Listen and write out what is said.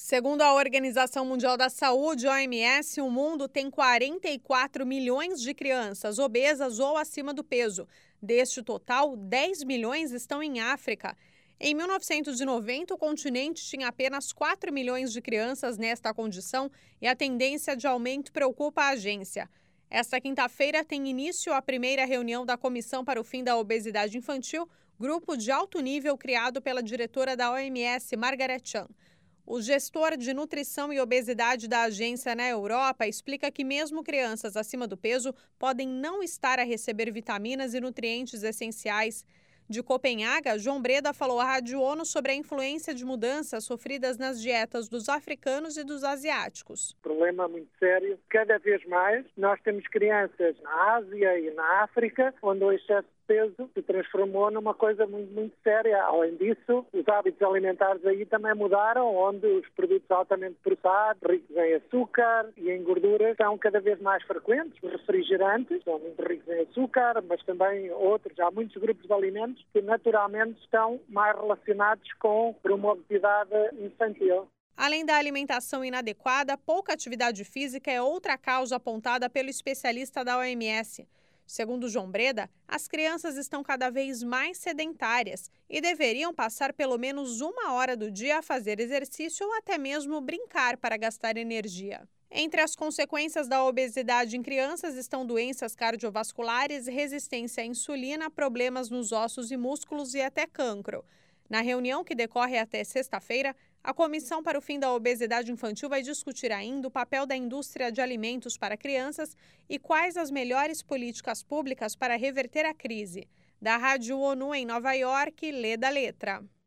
Segundo a Organização Mundial da Saúde, OMS, o mundo tem 44 milhões de crianças obesas ou acima do peso. Deste total, 10 milhões estão em África. Em 1990, o continente tinha apenas 4 milhões de crianças nesta condição e a tendência de aumento preocupa a agência. Esta quinta-feira tem início a primeira reunião da Comissão para o Fim da Obesidade Infantil, grupo de alto nível criado pela diretora da OMS, Margaret Chan. O gestor de nutrição e obesidade da agência na Europa explica que mesmo crianças acima do peso podem não estar a receber vitaminas e nutrientes essenciais. De Copenhaga, João Breda falou à Rádio ONU sobre a influência de mudanças sofridas nas dietas dos africanos e dos asiáticos. Problema muito sério. Cada vez mais nós temos crianças na Ásia e na África onde o excesso de peso se transformou numa coisa muito séria. Além disso, os hábitos alimentares aí também mudaram, onde os produtos altamente processados, ricos em açúcar e em gorduras, são cada vez mais frequentes. Os refrigerantes são muito ricos em açúcar, mas também outros. Há muitos grupos de alimentos que naturalmente estão mais relacionados com uma obesidade infantil. Além da alimentação inadequada, pouca atividade física é outra causa apontada pelo especialista da OMS. Segundo João Breda, as crianças estão cada vez mais sedentárias e deveriam passar pelo menos 1 hora do dia a fazer exercício ou até mesmo brincar para gastar energia. Entre as consequências da obesidade em crianças estão doenças cardiovasculares, resistência à insulina, problemas nos ossos e músculos e até cancro. Na reunião, que decorre até sexta-feira, a Comissão para o Fim da Obesidade Infantil vai discutir ainda o papel da indústria de alimentos para crianças e quais as melhores políticas públicas para reverter a crise. Da Rádio ONU em Nova York, Leda Letra.